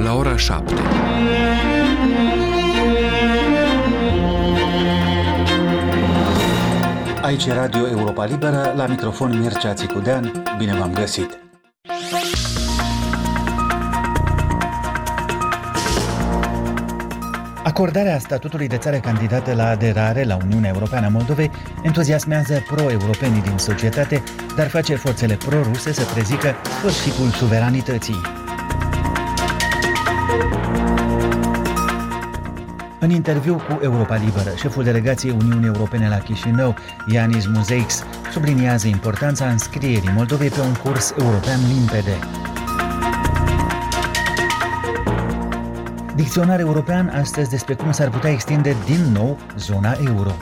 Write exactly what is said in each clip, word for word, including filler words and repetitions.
la ora șapte. Aici e Radio Europa Liberă, la microfon Mircea Țicudean. Bine v-am găsit! Acordarea statutului de țară candidată la aderare la Uniunea Europeană a Moldovei entuziasmează pro-europenii din societate, dar face forțele pro-ruse să prezică sfârșitul suveranității. În interviu cu Europa Liberă, șeful delegației Uniunii Europene la Chișinău, Yanis Muzeix, subliniază importanța înscrierii Moldovei pe un curs european limpede. Dicționar european astăzi despre cum s-ar putea extinde din nou zona euro.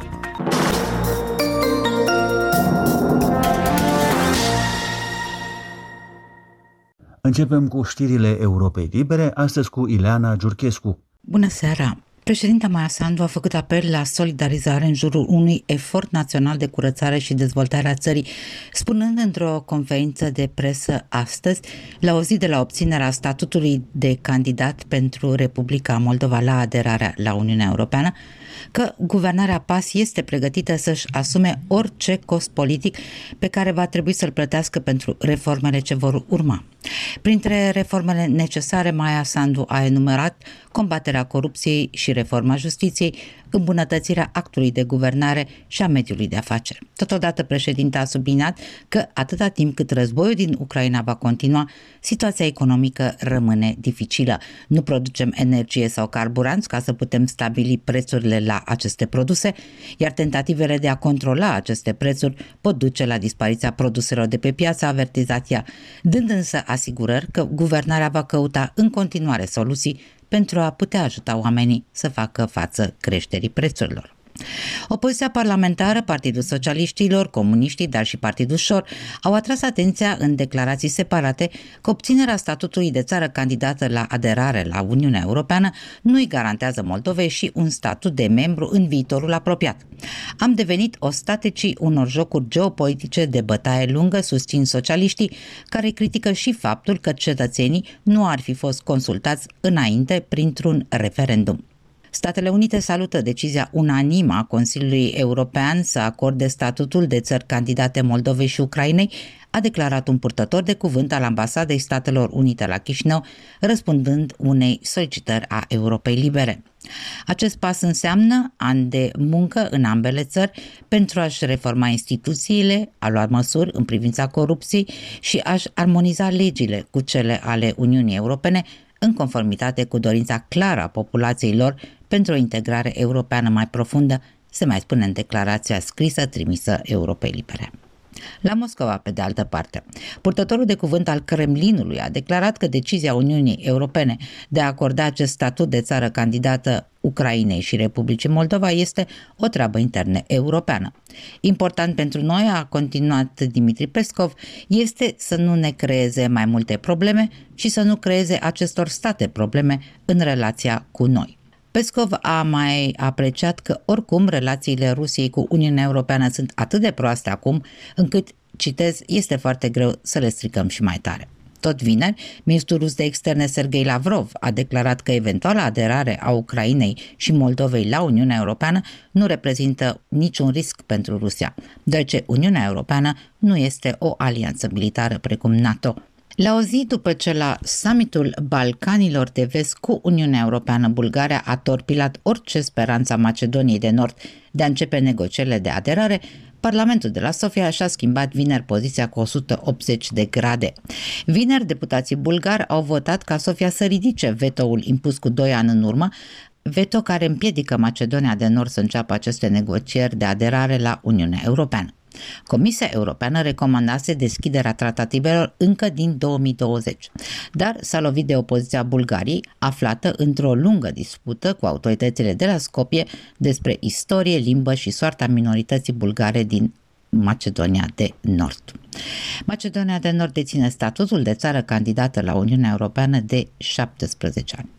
Începem cu știrile Europei Libere, astăzi cu Ileana Giurchescu. Bună seara! Președinta Maia Sandu a făcut apel la solidarizare în jurul unui efort național de curățare și dezvoltare a țării, spunând într-o conferință de presă astăzi, la o zi de la obținerea statutului de candidat pentru Republica Moldova la aderarea la Uniunea Europeană, că guvernarea P A S este pregătită să-și asume orice cost politic pe care va trebui să-l plătească pentru reformele ce vor urma. Printre reformele necesare, Maia Sandu a enumerat combaterea corupției și reforma justiției, îmbunătățirea actului de guvernare și a mediului de afaceri. Totodată, președinta a subliniat că atâta timp cât războiul din Ucraina va continua, situația economică rămâne dificilă. Nu producem energie sau carburanți ca să putem stabili prețurile la aceste produse, iar tentativele de a controla aceste prețuri pot duce la dispariția produselor de pe piață, a avertizat ea, dând însă asigurări că guvernarea va căuta în continuare soluții pentru a putea ajuta oamenii să facă față creșterii prețurilor. Opoziția parlamentară, Partidul Socialiștilor, Comuniștii, dar și Partidul Șor au atras atenția în declarații separate că obținerea statutului de țară candidată la aderare la Uniunea Europeană nu îi garantează Moldovei și un statut de membru în viitorul apropiat. Am devenit ostaticii unor jocuri geopolitice de bătaie lungă, susțin socialiștii, care critică și faptul că cetățenii nu ar fi fost consultați înainte printr-un referendum. Statele Unite salută decizia unanimă a Consiliului European să acorde statutul de țări candidate Moldovei și Ucrainei, a declarat un purtător de cuvânt al Ambasadei Statelor Unite la Chișinău, răspundând unei solicitări a Europei Libere. Acest pas înseamnă ani de muncă în ambele țări pentru a-și reforma instituțiile, a lua măsuri în privința corupției și a-și armoniza legile cu cele ale Uniunii Europene, în conformitate cu dorința clară a populației lor pentru o integrare europeană mai profundă, se mai spune în declarația scrisă trimisă Europei Libere. La Moscova, pe de altă parte, purtătorul de cuvânt al Kremlinului a declarat că decizia Uniunii Europene de a acorda acest statut de țară candidată Ucrainei și Republicii Moldova este o treabă internă europeană. Important pentru noi, a continuat Dimitri Peskov, este să nu ne creeze mai multe probleme și să nu creeze acestor state probleme în relația cu noi. Peskov a mai apreciat că oricum relațiile Rusiei cu Uniunea Europeană sunt atât de proaste acum, încât, citez, este foarte greu să le stricăm și mai tare. Tot vineri, ministrul rus de externe Sergei Lavrov a declarat că eventuala aderare a Ucrainei și Moldovei la Uniunea Europeană nu reprezintă niciun risc pentru Rusia, deoarece Uniunea Europeană nu este o alianță militară precum NATO. La o zi după ce la summitul Balcanilor de Vest cu Uniunea Europeană, Bulgaria a torpilat orice speranță a Macedoniei de Nord de a începe negocierile de aderare, Parlamentul de la Sofia și-a schimbat vineri poziția cu o sută optzeci de grade. Vineri, deputații bulgari au votat ca Sofia să ridice vetoul impus cu doi ani în urmă, veto care împiedică Macedonia de Nord să înceapă aceste negocieri de aderare la Uniunea Europeană. Comisia Europeană recomandase deschiderea tratativelor încă din două mii douăzeci, dar s-a lovit de opoziția Bulgariei, aflată într-o lungă dispută cu autoritățile de la Skopje despre istorie, limbă și soarta minorității bulgare din Macedonia de Nord. Macedonia de Nord deține statutul de țară candidată la Uniunea Europeană de șaptesprezece ani.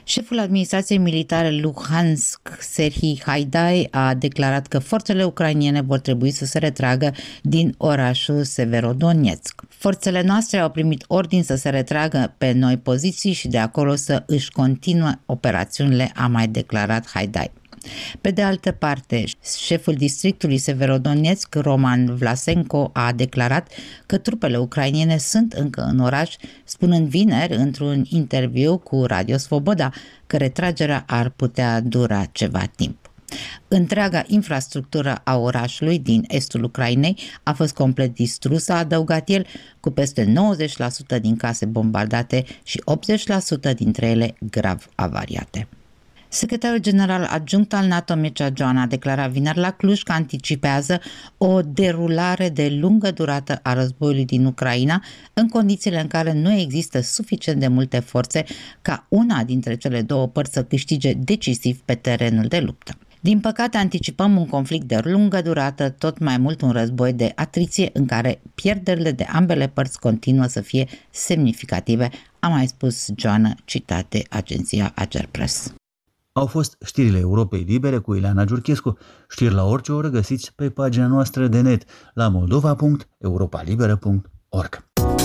Șeful administrației militare Luhansk, Serhii Haidai, a declarat că forțele ucrainene vor trebui să se retragă din orașul Severodonetsk. Forțele noastre au primit ordin să se retragă pe noi poziții și de acolo să își continue operațiunile, a mai declarat Haidai. Pe de altă parte, șeful districtului Severodonetsk, Roman Vlasenko, a declarat că trupele ucrainene sunt încă în oraș, spunând vineri într-un interviu cu Radio Svoboda că retragerea ar putea dura ceva timp. Întreaga infrastructură a orașului din estul Ucrainei a fost complet distrusă, a adăugat el, cu peste nouăzeci la sută din case bombardate și optzeci la sută dintre ele grav avariate. Secretarul general adjunct al NATO, Mircea Joana, a declarat vineri la Cluj că anticipează o derulare de lungă durată a războiului din Ucraina, în condițiile în care nu există suficient de multe forțe ca una dintre cele două părți să câștige decisiv pe terenul de luptă. Din păcate, anticipăm un conflict de lungă durată, tot mai mult un război de atriție în care pierderile de ambele părți continuă să fie semnificative, a mai spus Joana, citate agenția Agerpres. Au fost știrile Europei Libere cu Ileana Giurchescu. Știri la orice oră găsiți pe pagina noastră de net la moldova punct europa liberă punct org.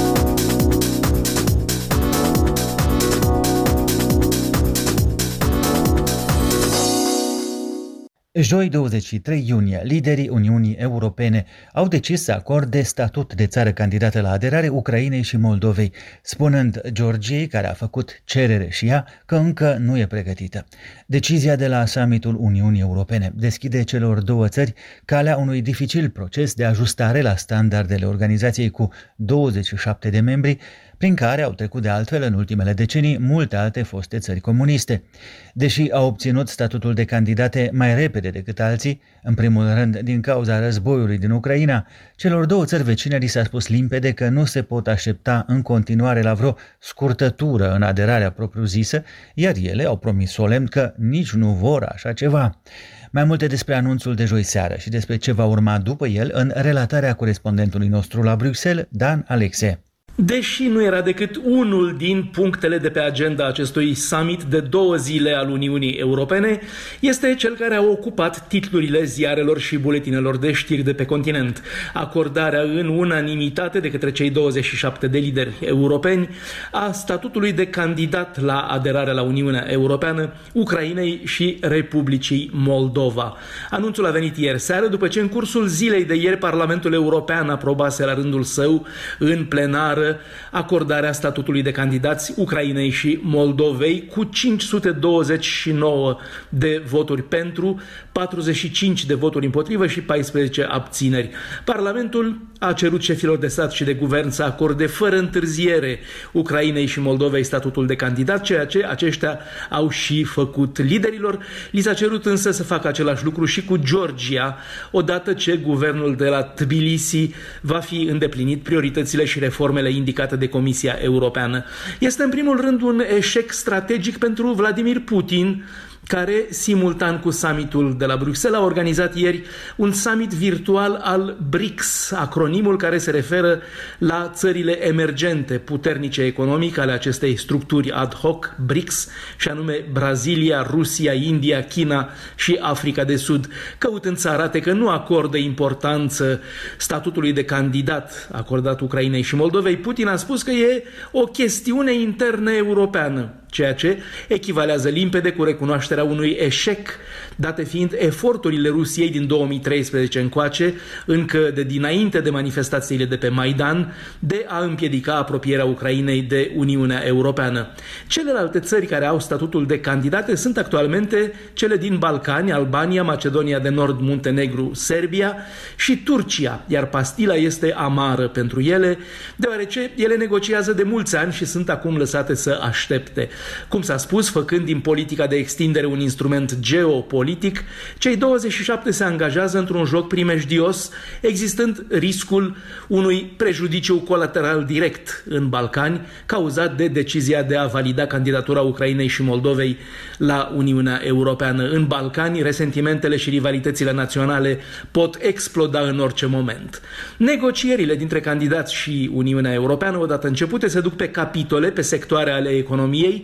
Joi, douăzeci și trei iunie, liderii Uniunii Europene au decis să acorde statut de țară candidată la aderare Ucrainei și Moldovei, spunând Georgiei, care a făcut cerere și ea, că încă nu e pregătită. Decizia de la summitul Uniunii Europene deschide celor două țări calea unui dificil proces de ajustare la standardele organizației cu douăzeci și șapte de membri, prin care au trecut de altfel în ultimele decenii multe alte foste țări comuniste. Deși au obținut statutul de candidate mai repede decât alții, în primul rând din cauza războiului din Ucraina, celor două țări vecine li s-a spus limpede că nu se pot aștepta în continuare la vreo scurtătură în aderarea propriu-zisă, iar ele au promis solemn că nici nu vor așa ceva. Mai multe despre anunțul de joi seară și despre ce va urma după el în relatarea corespondentului nostru la Bruxelles, Dan Alexe. Deși nu era decât unul din punctele de pe agenda acestui summit de două zile al Uniunii Europene, este cel care a ocupat titlurile ziarelor și buletinelor de știri de pe continent. Acordarea în unanimitate de către cei douăzeci și șapte de lideri europeni a statutului de candidat la aderare la Uniunea Europeană Ucrainei și Republicii Moldova. Anunțul a venit ieri seară, după ce în cursul zilei de ieri Parlamentul European aprobase la rândul său în plenară acordarea statutului de candidați Ucrainei și Moldovei cu cinci sute douăzeci și nouă de voturi pentru, patruzeci și cinci de voturi împotrivă și paisprezece abțineri. Parlamentul a cerut șefilor de stat și de guvern să acorde fără întârziere Ucrainei și Moldovei statutul de candidat, ceea ce aceștia au și făcut. Liderilor li s-a cerut însă să facă același lucru și cu Georgia, odată ce guvernul de la Tbilisi va fi îndeplinit prioritățile și reformele indicate de Comisia Europeană. Este în primul rând un eșec strategic pentru Vladimir Putin, care, simultan cu summitul de la Bruxelles, a organizat ieri un summit virtual al B R I C S, acronimul care se referă la țările emergente, puternice economic ale acestei structuri ad hoc, B R I C S, și anume Brazilia, Rusia, India, China și Africa de Sud, căutând să arate că nu acordă importanță statutului de candidat acordat Ucrainei și Moldovei. Putin a spus că e o chestiune internă europeană, ceea ce echivalează limpede cu recunoașterea unui eșec, date fiind eforturile Rusiei din două mii treisprezece încoace, încă de dinainte de manifestațiile de pe Maidan, de a împiedica apropierea Ucrainei de Uniunea Europeană. Celelalte țări care au statutul de candidate sunt actualmente cele din Balcani, Albania, Macedonia de Nord, Muntenegru, Serbia și Turcia, iar pastila este amară pentru ele, deoarece ele negociază de mulți ani și sunt acum lăsate să aștepte. Cum s-a spus, făcând din politica de extindere un instrument geopolitic, cei douăzeci și șapte se angajează într-un joc primejdios, existând riscul unui prejudiciu colateral direct în Balcani, cauzat de decizia de a valida candidatura Ucrainei și Moldovei la Uniunea Europeană. În Balcani, resentimentele și rivalitățile naționale pot exploda în orice moment. Negocierile dintre candidați și Uniunea Europeană, odată începute, se duc pe capitole, pe sectoare ale economiei,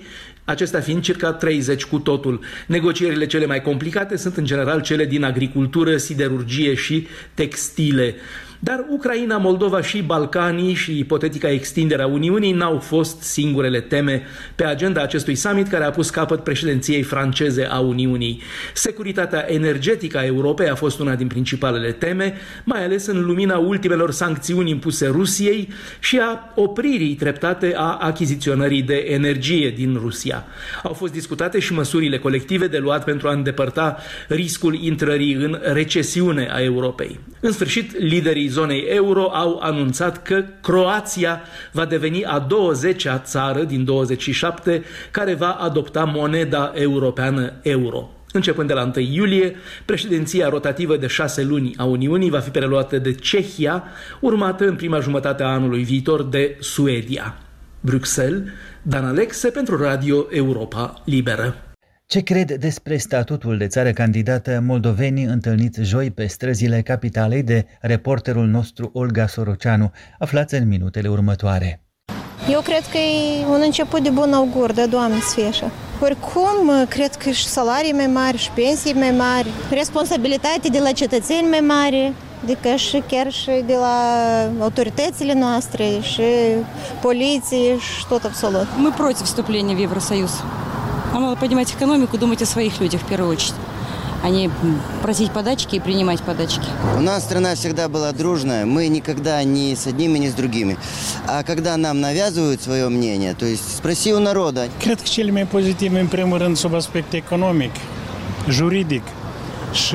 acestea fiind circa treizeci cu totul. Negocierile cele mai complicate sunt în general cele din agricultură, siderurgie și textile. Dar Ucraina, Moldova și Balcanii și ipotetica extindere a Uniunii n-au fost singurele teme pe agenda acestui summit care a pus capăt președinției franceze a Uniunii. Securitatea energetică a Europei a fost una din principalele teme, mai ales în lumina ultimelor sancțiuni impuse Rusiei și a opririi treptate a achiziționării de energie din Rusia. Au fost discutate și măsurile colective de luat pentru a îndepărta riscul intrării în recesiune a Europei. În sfârșit, liderii zonei euro au anunțat că Croația va deveni a douăzecea țară din douăzeci și șapte care va adopta moneda europeană euro. Începând de la întâi iulie, președinția rotativă de șase luni a Uniunii va fi preluată de Cehia, urmată în prima jumătate a anului viitor de Suedia. Bruxelles, Dan Alexe pentru Radio Europa Liberă. Ce cred despre statutul de țară candidată moldovenii întâlniți joi pe străzile capitalei de reporterul nostru Olga Soroceanu? Aflați în minutele următoare. Eu cred că e un început de bun augur, de Doamne să fie așa. Oricum, cred că și salarii mai mari, și pensii mai mari, responsabilitate de la cetățeni mai mari, adică și chiar și de la autoritățile noastre, și poliție, și tot absolut. Мы против вступления в Евросоюз. Нам надо поднимать экономику, думать о своих людях в первую очередь, а не просить подачки и принимать подачки. У нас страна всегда была дружная, мы никогда ни с одними, ни с другими. А когда нам навязывают свое мнение, то есть sprosi у народа. Cred că cele mai pozitive, în primul rând, sub aspect economic, juridic și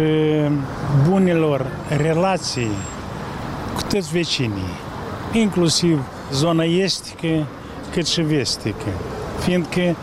bunelor relații cu toți vecinii, inclusiv zona estică cât și vestică, fiindcă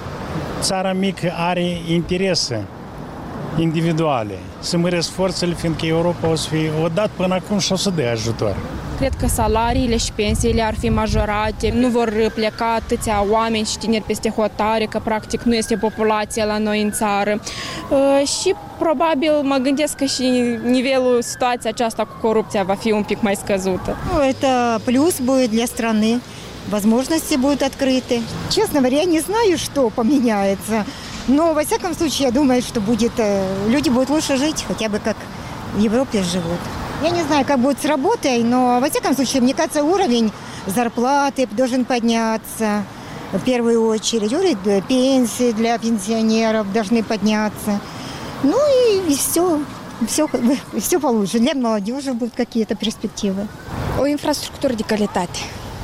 țara mică are interese individuale. Să măresc forțele, fiindcă Europa o să fie odată până acum și o să dea ajutor. Cred că salariile și pensiile ar fi majorate, nu vor pleca atâția oameni și tineri peste hotare, că practic nu este populație la noi în țară. Și probabil mă gândesc că și nivelul situației aceasta cu corupția va fi un pic mai scăzută. Это плюс будет для страны. Возможности будут открыты. Честно говоря, я не знаю, что поменяется. Но, во всяком случае, я думаю, что будет, люди будут лучше жить, хотя бы как в Европе живут. Я не знаю, как будет с работой, но, во всяком случае, мне кажется, уровень зарплаты должен подняться в первую очередь. Уровень пенсии для пенсионеров должны подняться. Ну и, и все, все, все получше. Для молодежи будут какие-то перспективы. O infrastructură de calitate.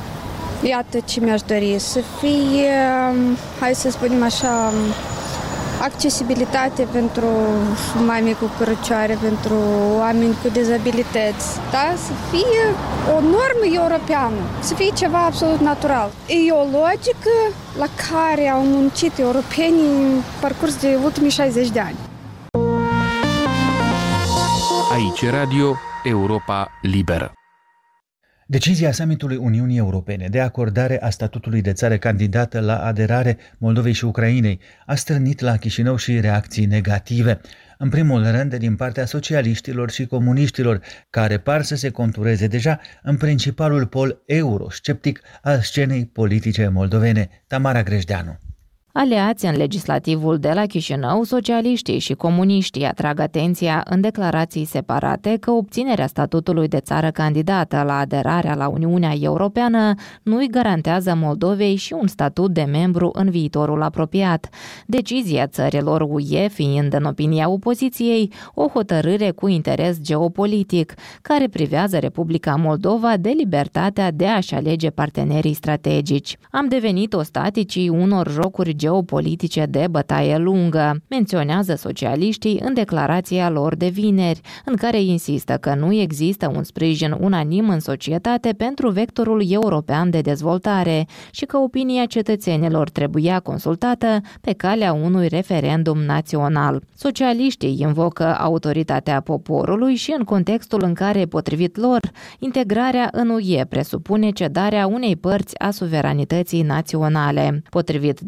Iată ce mi-aș dori, să fie, hai să spunem așa, accesibilitate pentru mame cu cărăcioare, pentru oameni cu dizabilități, da? Să fie o normă europeană, să fie ceva absolut natural. E o logică la care au muncit europenii în parcurs de ultimii șaizeci de ani. Aici Radio Europa Liberă. Decizia summitului Uniunii Europene de acordare a statutului de țară candidată la aderare Moldovei și Ucrainei a stârnit la Chișinău și reacții negative. În primul rând din partea socialiștilor și comuniștilor, care par să se contureze deja în principalul pol eurosceptic al scenei politice moldovene. Tamara Grejdeanu. Aliați în legislativul de la Chișinău, socialiștii și comuniștii atrag atenția în declarații separate că obținerea statutului de țară candidată la aderarea la Uniunea Europeană nu îi garantează Moldovei și un statut de membru în viitorul apropiat. Decizia țărilor U E fiind, în opinia opoziției, o hotărâre cu interes geopolitic, care privează Republica Moldova de libertatea de a-și alege partenerii strategici. Am devenit ostaticii unor jocuri geopolitice de bătaie lungă, menționează socialiștii în declarația lor de vineri, în care insistă că nu există un sprijin unanim în societate pentru vectorul european de dezvoltare și că opinia cetățenilor trebuia consultată pe calea unui referendum național. Socialiștii invocă autoritatea poporului și în contextul în care, potrivit lor, integrarea în U E presupune cedarea unei părți a suveranității naționale. Potrivit declarației,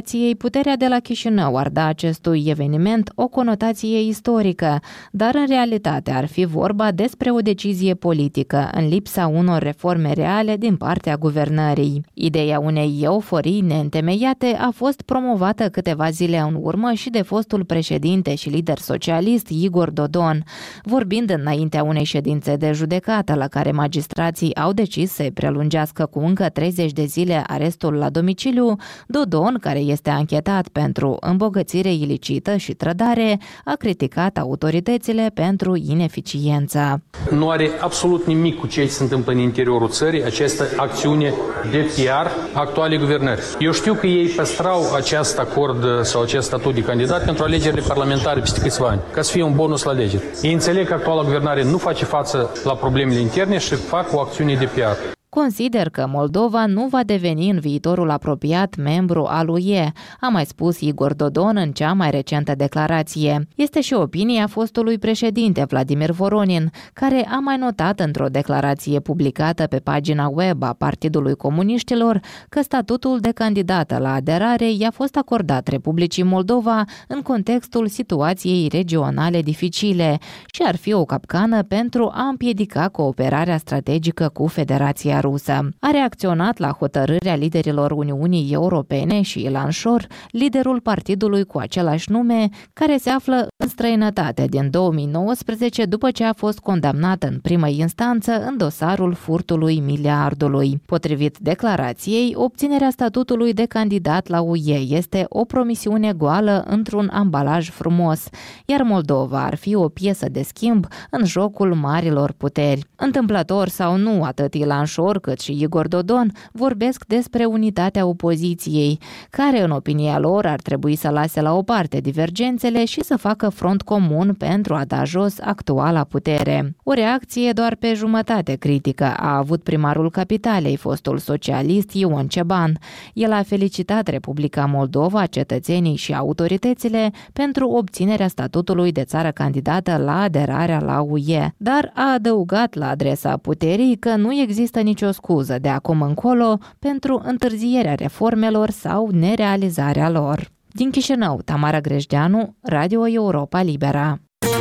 delegației, puterea de la Chișinău ar da acestui eveniment o conotație istorică, dar în realitate ar fi vorba despre o decizie politică, în lipsa unor reforme reale din partea guvernării. Ideea unei euforii neîntemeiate a fost promovată câteva zile în urmă și de fostul președinte și lider socialist Igor Dodon. Vorbind înaintea unei ședințe de judecată la care magistrații au decis să-i prelungească cu încă treizeci de zile arestul la domiciliu, Dodon, care este anchetat pentru îmbogățire ilicită și trădare, a criticat autoritățile pentru ineficiență. Nu are absolut nimic cu ce se întâmplă în interiorul țării această acțiune de P R actuale guvernări. Eu știu că ei păstrau acest acord sau acest statut de candidat pentru alegerile parlamentare peste câțiva ani, ca să fie un bonus la alegeri. Ei înțeleg că actuala guvernare nu face față la problemele interne și fac o acțiune de P R. Consider că Moldova nu va deveni în viitorul apropiat membru al U E, a mai spus Igor Dodon în cea mai recentă declarație. Este și opinia fostului președinte Vladimir Voronin, care a mai notat într-o declarație publicată pe pagina web a Partidului Comuniștilor că statutul de candidată la aderare i-a fost acordat Republicii Moldova în contextul situației regionale dificile și ar fi o capcană pentru a împiedica cooperarea strategică cu Federația Rusă. A reacționat la hotărârea liderilor Uniunii Europene și Ilan Șor, liderul partidului cu același nume, care se află în străinătate din două mii nouăsprezece după ce a fost condamnat în primă instanță în dosarul furtului miliardului. Potrivit declarației, obținerea statutului de candidat la U E este o promisiune goală într-un ambalaj frumos, iar Moldova ar fi o piesă de schimb în jocul marilor puteri. Întâmplător sau nu, atât Ilan Șor cât și Igor Dodon vorbesc despre unitatea opoziției, care, în opinia lor, ar trebui să lase la o parte divergențele și să facă front comun pentru a da jos actuala putere. O reacție doar pe jumătate critică a avut primarul capitalei, fostul socialist Ion Ceban. El a felicitat Republica Moldova, cetățenii și autoritățile pentru obținerea statutului de țară candidată la aderarea la U E, dar a adăugat la adresa puterii că nu există nicio scuză de acum încolo pentru întârzierea reformelor sau nerealizarea lor. Din Chișinău, Tamara Grejdeanu, Radio Europa Liberă.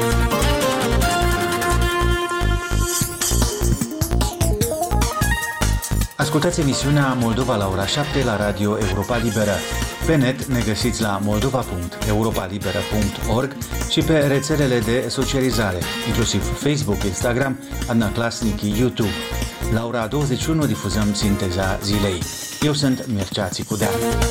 Ascultați emisiunea Moldova la ora șapte la Radio Europa Liberă. Pe net ne găsiți la moldova punct europa liberă punct org și pe rețelele de socializare, inclusiv Facebook, Instagram, Adnaclasnic, YouTube. La ora douăzeci și unu difuzăm sinteza zilei. Eu sunt Mircea Țicudean.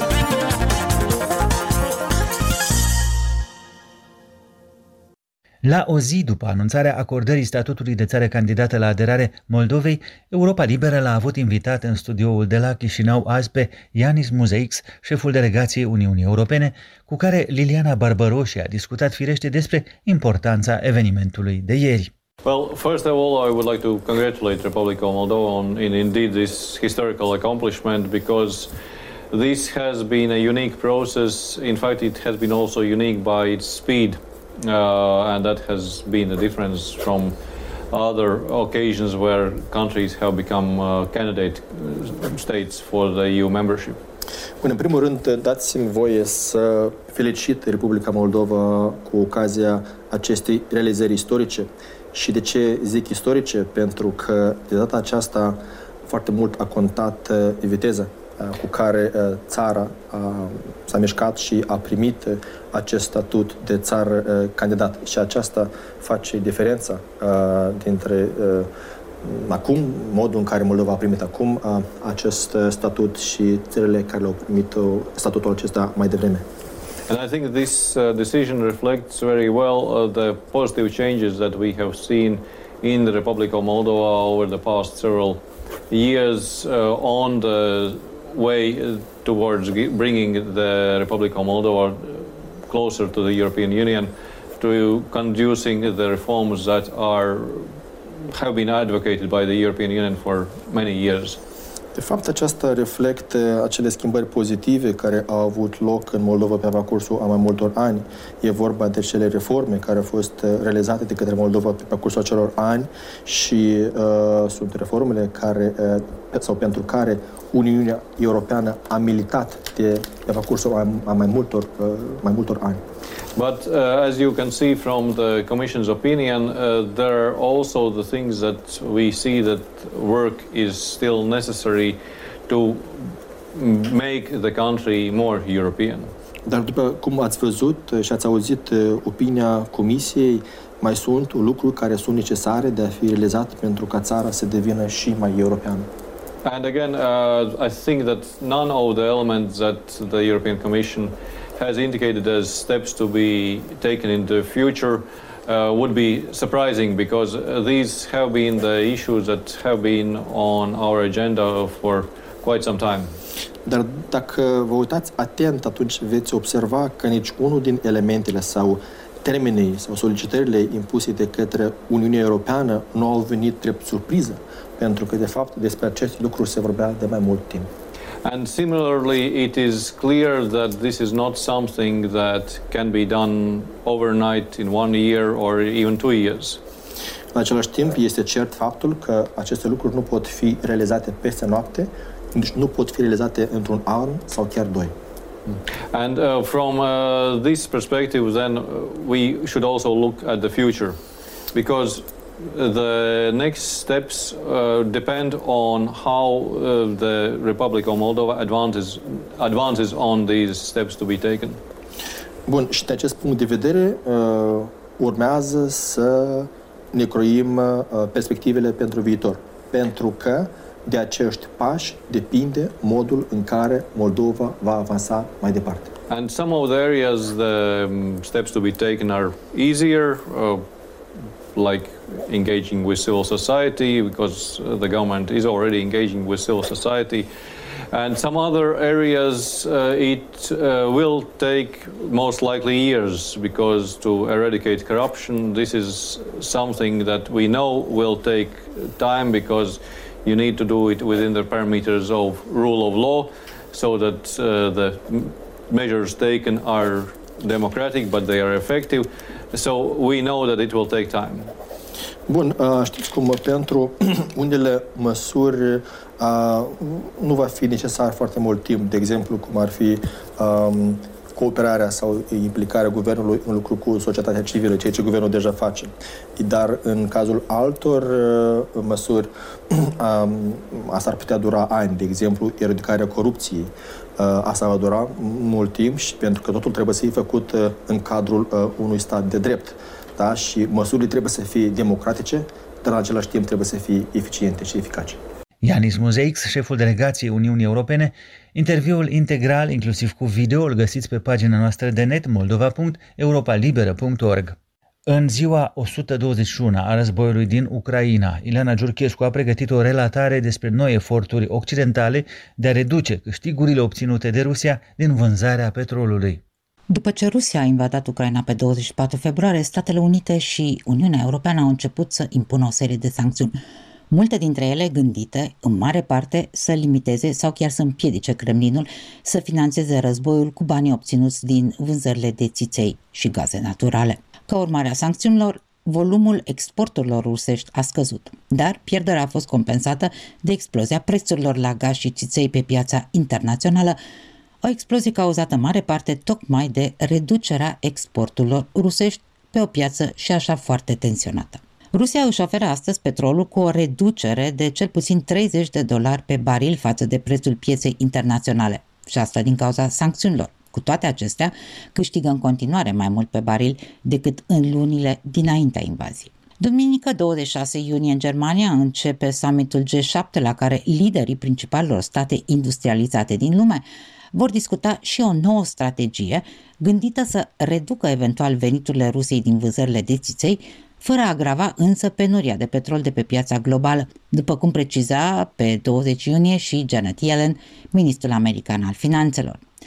La o zi după anunțarea acordării statutului de țară candidată la aderare Moldovei, Europa Liberă l-a avut invitat în studioul de la Chișinău azi pe Yanis Muzeix, șeful delegației Uniunii Europene, cu care Liliana Barbaroși a discutat firește despre importanța evenimentului de ieri. Well, first of all, I would like to congratulate Republica Moldova on in indeed this historical accomplishment, because this has been a unique process. In fact, it has been also unique by its speed. Uh, and that has been a difference from other occasions where countries have become uh, candidate states for the E U membership. În primul rând, dați-mi voie să felicit Republica Moldova cu ocazia acestei realizări istorice. Și de ce zic istorice? Pentru că de data aceasta foarte mult a contat viteza cu care țara s-a mișcat și a primit acest statut de țară candidat. Și aceasta face diferența dintre acum, modul în care Moldova a primit acum acest statut și țările care le-au primit statutul acesta mai devreme. And I think this uh, decision reflects very well uh, the positive changes that we have seen in the Republic of Moldova over the past several years uh, on the way towards bringing the Republic of Moldova closer to the European Union, to conducing the reforms that are have been advocated by the European Union for many years. De fapt, aceasta reflectă acele schimbări pozitive care au avut loc în Moldova pe parcursul a mai multor ani. E vorba de cele reforme care au fost realizate de către Moldova pe parcursul acelor ani și uh, sunt reformele care, uh, sau pentru care Uniunea Europeană a militat de, pe parcursul a, a mai, multor, uh, mai multor ani. But uh, as you can see from the Commission's opinion, uh, there are also the things that we see that work is still necessary to make the country more European. Dar după cum ați văzut și ați auzit opinia Comisiei, mai sunt lucruri care sunt necesare de a fi realizat pentru ca țara să devină și mai europeană. And again, uh, I think that none of the elements that the European Commission has indicated as steps to be taken in the future uh, would be surprising, because uh, these have been the issues that have been on our agenda for quite some time. Dar dacă vă uitați atent, atunci veți observa că nici unul din elementele sau termenii sau solicitările impuse de către Uniunea Europeană nu au venit drept surpriză, pentru că, de fapt, despre aceste lucruri se vorbea de mai mult timp. And similarly, it is clear that this is not something that can be done overnight in one year or even two years. În același timp, este cert faptul că aceste lucruri nu pot fi realizate peste noapte, deci nu pot fi realizate într-un an sau chiar doi. And uh, from uh, this perspective, then uh, we should also look at the future, because the next steps uh, depend on how uh, the Republic of Moldova advances advances on these steps to be taken. Bun, și de acest punct de vedere uh, urmează să ne croim uh, perspectivele pentru viitor, pentru că de acești pași depinde modul în care Moldova va avansa mai departe. And some of the areas the um, steps to be taken are easier, uh, like engaging with civil society, because the government is already engaging with civil society. And some other areas uh, it uh, will take most likely years, because to eradicate corruption, this is something that we know will take time, because you need to do it within the parameters of rule of law, so that uh, the measures taken are democratic, but they are effective. So we know that it will take time. Bun, știți cum, pentru unele măsuri nu va fi necesar foarte mult timp, de exemplu, cum ar fi um, cooperarea sau implicarea guvernului în lucru cu societatea civilă, ceea ce guvernul deja face. Dar în cazul altor uh, măsuri, um, asta ar putea dura ani, de exemplu, eradicarea corupției. Uh, asta va dura mult timp, și pentru că totul trebuie să fie făcut uh, în cadrul uh, unui stat de drept. Da? Și măsurile trebuie să fie democratice, dar în același timp trebuie să fie eficiente și eficace. Yanis Muzeix, șeful delegației Uniunii Europene. Interviul integral, inclusiv cu video, îl găsiți pe pagina noastră de net moldova punct europa liberă punct org. În ziua o sută douăzeci și unu a războiului din Ucraina, Ileana Giurchescu a pregătit o relatare despre noi eforturi occidentale de a reduce câștigurile obținute de Rusia din vânzarea petrolului. După ce Rusia a invadat Ucraina pe douăzeci și patru februarie, Statele Unite și Uniunea Europeană au început să impună o serie de sancțiuni, multe dintre ele gândite, în mare parte, să limiteze sau chiar să împiedice Kremlinul să finanțeze războiul cu banii obținuți din vânzările de țiței și gaze naturale. Ca urmare a sancțiunilor, volumul exporturilor rusești a scăzut, dar pierderea a fost compensată de explozia prețurilor la gaz și țiței pe piața internațională, o explozie cauzată în mare parte tocmai de reducerea exporturilor rusești pe o piață și așa foarte tensionată. Rusia își oferă astăzi petrolul cu o reducere de cel puțin treizeci de dolari pe baril față de prețul pieței internaționale, și asta din cauza sancțiunilor. Cu toate acestea, câștigă în continuare mai mult pe baril decât în lunile dinaintea invaziei. Duminică, douăzeci și șase iunie, în Germania începe summitul G șapte, la care liderii principalelor state industrializate din lume vor discuta și o nouă strategie gândită să reducă eventual veniturile Rusiei din vânzările de țiței, fără a agrava însă penuria de petrol de pe piața globală, după cum preciza pe douăzeci iunie și Janet Yellen, ministrul american al finanțelor.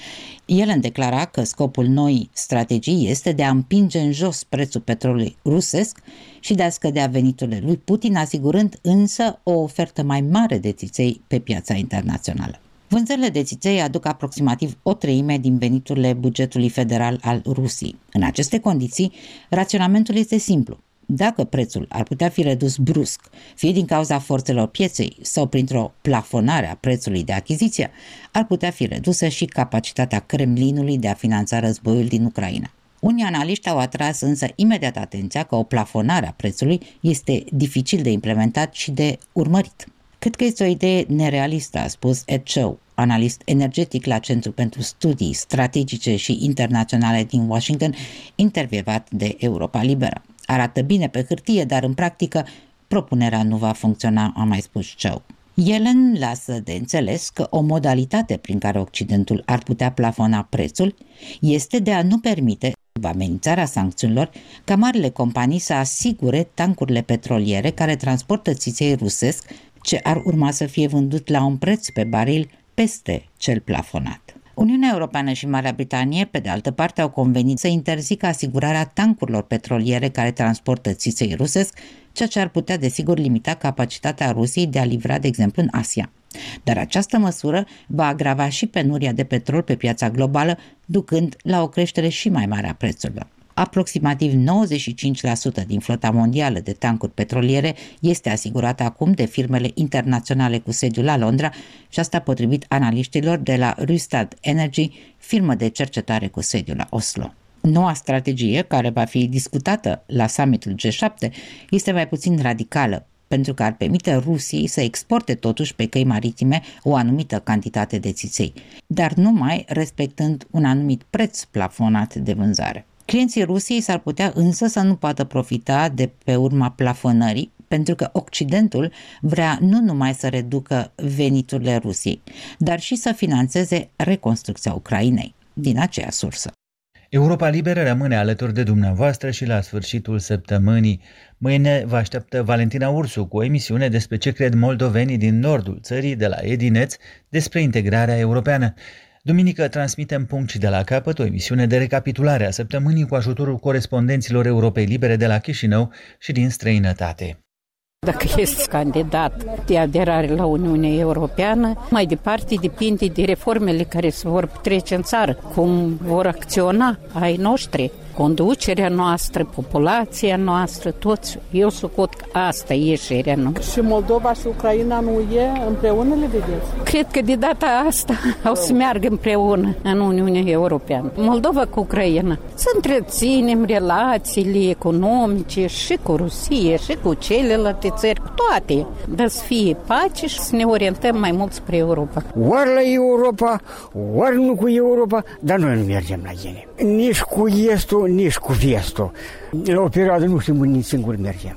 Yellen declara că scopul noii strategii este de a împinge în jos prețul petrolului rusesc și de a scădea veniturile lui Putin, asigurând însă o ofertă mai mare de țiței pe piața internațională. Vânzările de țiței aduc aproximativ o treime din veniturile bugetului federal al Rusiei. În aceste condiții, raționamentul este simplu. Dacă prețul ar putea fi redus brusc, fie din cauza forțelor pieței sau printr-o plafonare a prețului de achiziție, ar putea fi redusă și capacitatea Kremlinului de a finanța războiul din Ucraina. Unii analiști au atras însă imediat atenția că o plafonare a prețului este dificil de implementat și de urmărit. Cred că este o idee nerealistă, a spus Ed Chow, analist energetic la Centrul pentru Studii Strategice și Internaționale din Washington, intervievat de Europa Liberă. Arată bine pe hârtie, dar în practică propunerea nu va funcționa, a mai spus Chow. Yellen lasă de înțeles că o modalitate prin care Occidentul ar putea plafona prețul este de a nu permite, sub amenințarea sancțiunilor, ca marile companii să asigure tancurile petroliere care transportă țiței rusesc, ce ar urma să fie vândut la un preț pe baril peste cel plafonat. Uniunea Europeană și Marea Britanie, pe de altă parte, au convenit să interzică asigurarea tancurilor petroliere care transportă țiței rusesc, ceea ce ar putea, desigur, limita capacitatea Rusiei de a livra, de exemplu, în Asia. Dar această măsură va agrava și penuria de petrol pe piața globală, ducând la o creștere și mai mare a prețurilor. Aproximativ nouăzeci și cinci la sută din flota mondială de tancuri petroliere este asigurată acum de firmele internaționale cu sediul la Londra și asta potrivit analiștilor de la Rystad Energy, firmă de cercetare cu sediul la Oslo. Noua strategie, care va fi discutată la summitul G șapte, este mai puțin radicală, pentru că ar permite Rusiei să exporte totuși pe căi maritime o anumită cantitate de țiței, dar numai respectând un anumit preț plafonat de vânzare. Clienții Rusiei s-ar putea însă să nu poată profita de pe urma plafonării, pentru că Occidentul vrea nu numai să reducă veniturile Rusiei, dar și să finanțeze reconstrucția Ucrainei, din aceea sursă. Europa Liberă rămâne alături de dumneavoastră și la sfârșitul săptămânii. Mâine vă așteaptă Valentina Ursu cu o emisiune despre ce cred moldovenii din nordul țării de la Edineț despre integrarea europeană. Duminică transmitem Punct și de la capăt, o emisiune de recapitulare a săptămânii cu ajutorul corespondenților Europei Libere de la Chișinău și din străinătate. Dacă ești candidat de aderare la Uniunea Europeană, mai departe depinde de reformele care se vor trece în țară, cum vor acționa ai noștri, conducerea noastră, populația noastră, toți. Eu socot că asta e ieșirea noastră. Și Moldova și Ucraina nu e împreună, le vedeți? Cred că de data asta o să meargă împreună în Uniunea Europeană. Moldova cu Ucraina. Să întreținem relațiile economice și cu Rusia și cu celelalte țări, cu toate. Dar să fie pace și să ne orientăm mai mult spre Europa. Ori la Europa, ori nu cu Europa, dar noi nu mergem la ele. Nici cu estul, nici cu vestul. La o perioadă nu știm unde singuri mergem.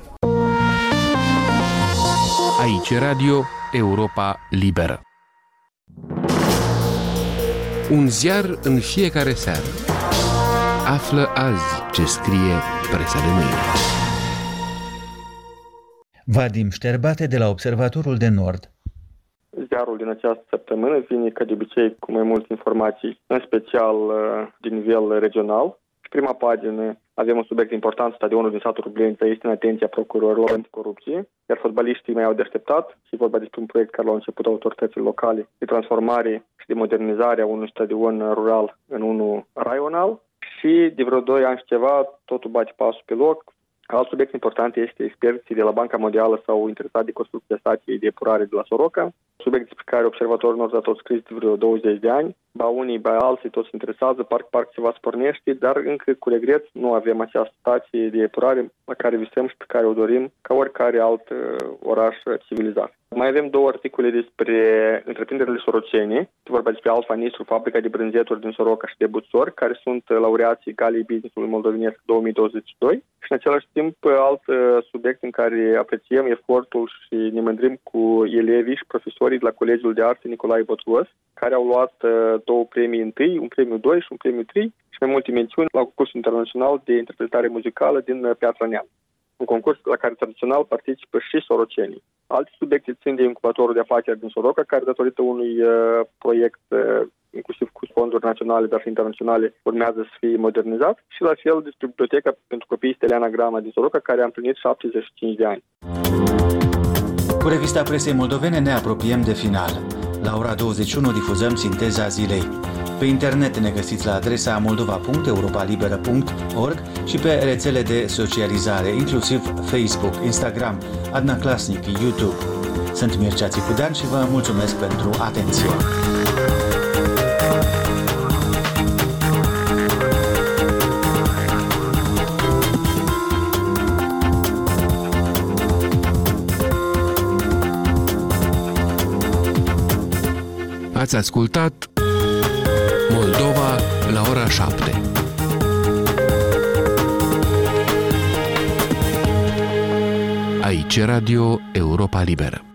Aici Radio Europa Liberă. Un ziar în fiecare seară. Află azi ce scrie presa de mâine. Vadim Șterbate de la Observatorul de Nord. Ziarul din această săptămână vine ca de obicei cu mai multe informații, în special din nivel regional. Prima pagină avem un subiect important, stadionul din satul Rublența este în atenția procurorilor anticorupție, iar fotbaliștii mai au de așteptat. Și vorba despre un proiect care l-au început autoritățile locale de transformare și de modernizare a unui stadion rural în unul raional. Și de vreo doi ani și ceva, totul bate pasul pe loc. Alt subiect important este experții de la Banca Mondială s-au interesat de construcția stației de epurare de la Soroca, subiect despre care Observatorul Nord a tot scris de vreo douăzeci de ani. Ba unii, ba alții, toți se interesează, parcă parc ceva spornește, dar încă cu regret nu avem această stație de epurare la care visăm și pe care o dorim ca oricare alt uh, oraș civilizat. Mai avem două articole despre întreprinderile sorocene, vorba despre Alfa Nistru, fabrica de brânzeturi din Soroca și de buțori, care sunt laureații Galei Business-ului Moldovenesc două mii douăzeci și doi. Și în același timp, alt subiect în care apreciem efortul și ne mândrim cu elevii și profesorii de la Colegiul de Arte Nicolae Botros, care au luat două premii întâi, un premiu doi și un premiu trei și mai multe mențiuni la concursul internațional de interpretare muzicală din Piatra Neamț. Un concurs la care tradițional participă și sorocenii. Alte subiecte țin de incubatorul de afaceri din Soroca, care datorită unui uh, proiect uh, inclusiv cu fonduri naționale, dar și internaționale, urmează să fie modernizat. Și la fel despre biblioteca pentru copii Steliana Grama din Soroca, care a împlinit șaptezeci și cinci de ani. Cu revista presei moldovene ne apropiem de final. La ora douăzeci și unu difuzăm sinteza zilei. Pe internet ne găsiți la adresa moldova punct europalibera punct org și pe rețele de socializare, inclusiv Facebook, Instagram, Adna Klasnic, YouTube. Sunt Mircea Țicudean și vă mulțumesc pentru atenție. Ați ascultat Moldova la ora șapte. Aici Radio Europa Liberă.